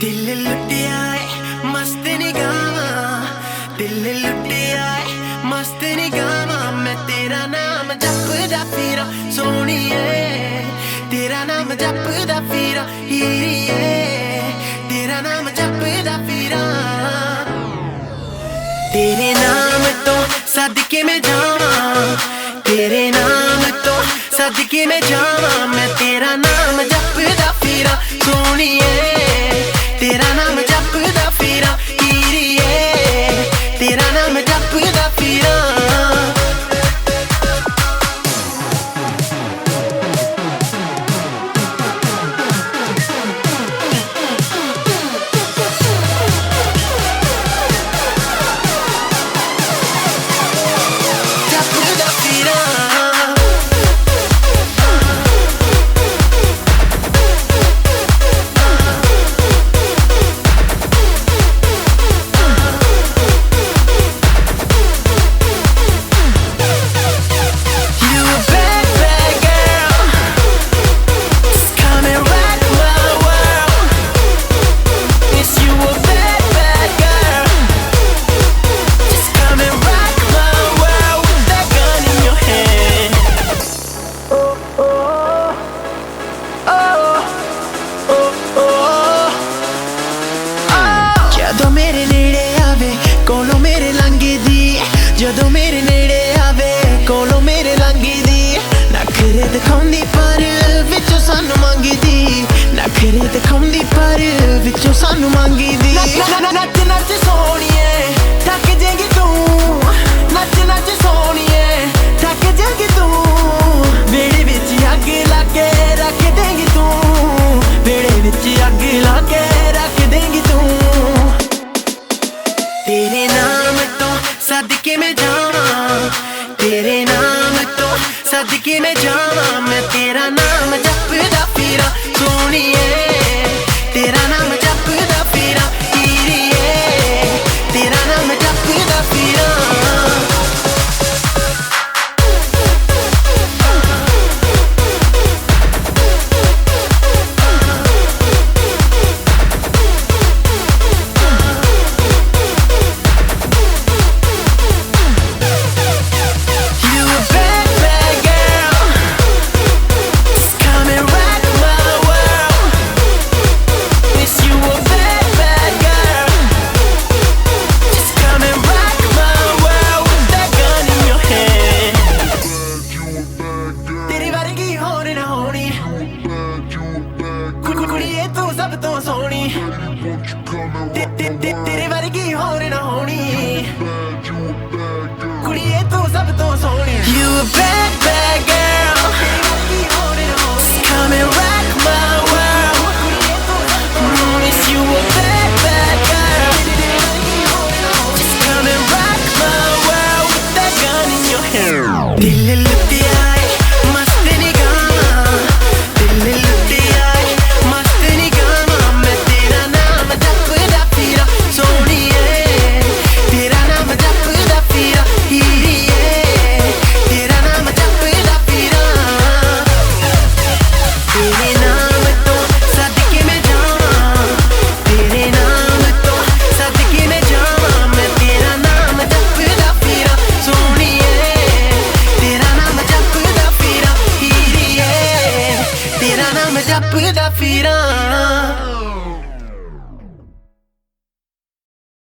दिल लुटिया है मस्त निगाह दिल लुटिया है मस्त निगाह मैं तेरा नाम जपदा फिरा सोहणिए तेरा नाम जपदा फिरा हीरिए तेरा नाम जपदा फिरा तेरे नाम तो सदके में जावां तेरे नाम तो सदके में जावां मैं तेरा नाम जपदा फिरा सोहणिए तेरा नाम जपदा फिरा हीरिए तेरा नाम जपदा फिरा ਜਦੋਂ ਮੇਰੇ ਨੇੜੇ ਆਵੇ ਕੋਲੋਂ ਮੇਰੇ ਲੰਘਦੀ ਨਖਰੇ ਦਿਖਾਉਂਦੀ ਪਰ ਵਿੱਚੋਂ ਸਾਨੂੰ ਮੰਗਦੀ ਨਖਰੇ ਦਿਖਾਉਂਦੀ ਪਰ ਵਿੱਚੋਂ ਸਾਨੂੰ ਮੰਗਦੀ ਨੱਚ ਨੱਚ ਸੋਹਣੀਏ ਥੱਕ ਜਾਏਗੀ ਤੂੰ ਨੱਚ ਨੱਚ ਸੋਹਣੀਏ ਥੱਕ ਜਾਏਗੀ ਤੂੰ ਵੇੜੇ ਵਿੱਚ ਅੱਗ ਲਾ ਕੇ ਰੱਖ ਦੇਂਗੀ ਤੂੰ ਵੇੜੇ ਵਿੱਚ ਅੱਗ ਲਾ ਕੇ ਰੱਖ ਦੇਂਗੀ ਤੂੰ तेरे नाम तो सदके में जावां तेरे नाम तो सदके में जावां मैं तेरा नाम जपदा फिरा सोहणिए तेरा नाम जपदा फिरा हीरिए तेरा नाम जपदा फिरा ਕੁੜੀਏ ਤੂੰ ਸਭ ਤੋਂ ਸੋਹਣੀ ਤੇਰੇ ਵਰਗੀ ਹੋਰ ਨਾ ਹੋਣੀ ਕੁੜੀਏ ਤੂੰ ਸਭ ਤੋਂ ਸੋਹਣੀ You a bad bad girl Just come and rock my world It's you a bad bad girl Just come and rock my world With that gun in your hand दिल लुटिया है मस्त निगाह दिल लुटिया जपदा फिरा